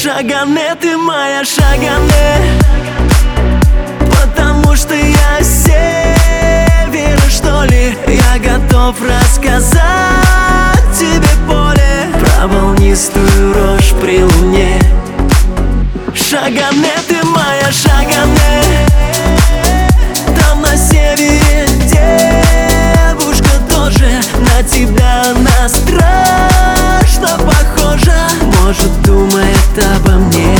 Шагане, ты моя Шагане, потому что я с севера, что ли. Я готов рассказать тебе поле про волнистую рожь при луне. Шагане, ты моя Шагане, там на севере девушка тоже. На тебя она страшно похожа. Может, думает обо мне,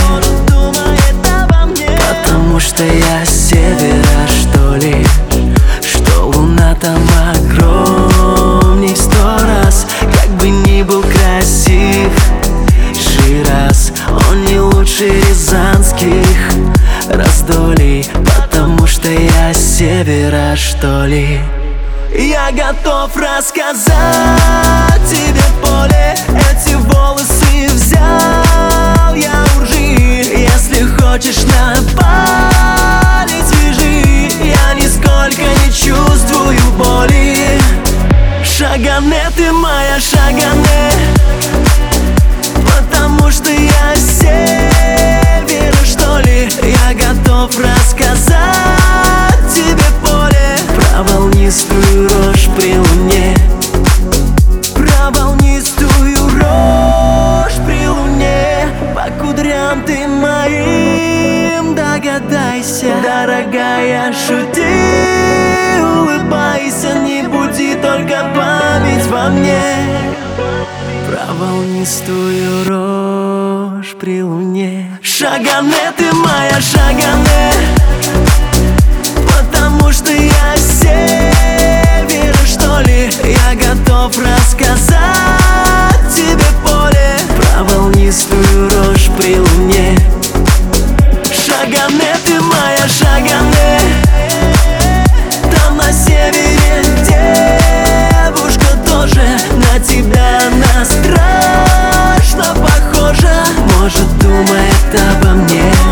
потому что я с севера, что ли. Что луна там огромней 100 раз. Как бы ни был красив Шираз, он не лучше рязанских раздолий, потому что я с севера, что ли. Я готов рассказать тебе поле. Эти волосы взял я у ржи. Если хочешь на палец вяжи, я нисколько не чувствую боли. Шагане, ты моя Шагане, потому что я с севера, что ли. Я готов рассказать тебе поле про волнистую рожь при луне. Про волнистую рожь при луне. По кудрям ты моим догадайся, дорогая, шути, улыбайся. Не буди только память во мне про волнистую рожь при луне. Шагане, ты моя Шагане, потому что я с севера, что ли. Я готов рассказать тебе поле про волнистую рожь при луне. Шагане, ты моя Шагане, там на севере девушка тоже. На тебя она страшно похожа. Может, думает обо мне,